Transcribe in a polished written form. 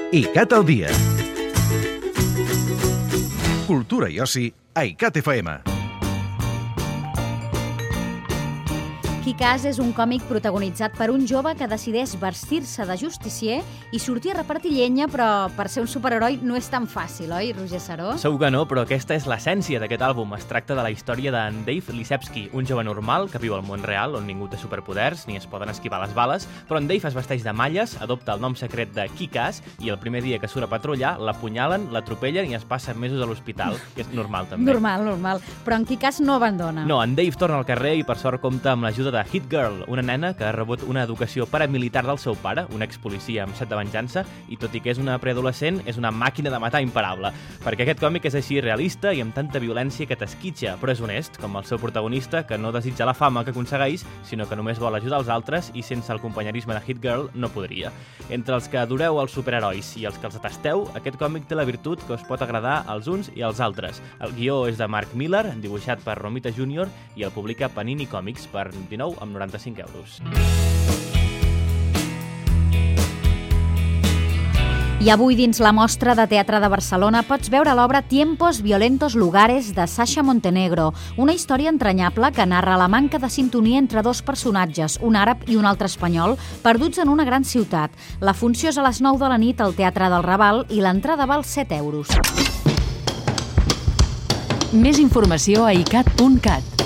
ICAT al dia. Cultura i oci a ICAT FM. Kick-Ass és un còmic protagonitzat per un jove que decideix vestir-se de justicier i sortir a repartir llenya, però per ser un superheroi no és tan fàcil, oi, Roger Saró? Segur que no, però aquesta és l'essència d'aquest àlbum. Es tracta de la història d'en Dave Lisevsky, un jove normal que viu al món real, on ningú té superpoders ni es poden esquivar les bales, però en Dave es vesteix de malles, adopta el nom secret de Kick-Ass i el primer dia que surt a patrullar l'apunyalen, l'atropellen i es passa mesos a l'hospital, que és normal també. Normal. Però en Kick-Ass no abandona. No, en Dave torna al carrer i per sort compta amb l'ajuda de Hit Girl, una nena que ha rebut una educació paramilitar del seu pare, un expolicia amb set de venjança, i tot i que és una preadolescent, és una màquina de matar imparable, perquè aquest còmic és així realista i amb tanta violència que t'esquitxa, però és honest, com el seu protagonista, que no desitja la fama que aconsegueix, sinó que només vol ajudar els altres i sense el companyerisme de Hit Girl no podria. Entre els que adoreu els superherois i els que els detesteu, aquest còmic té la virtut que us pot agradar als uns i als altres. El guió és de Mark Millar, dibuixat per Romita Jr. i el publica Panini Comics per 19,95 €. I avui dins la Mostra de Teatre de Barcelona pots veure l'obra Tiempos violentos lugares de Sasha Montenegro, una història entranyable que narra la manca de sintonia entre dos personatges, un àrab i un altre espanyol, perduts en una gran ciutat. La funció és a les 9 de la nit al Teatre del Raval i l'entrada val 7 €. Més informació a icat.cat.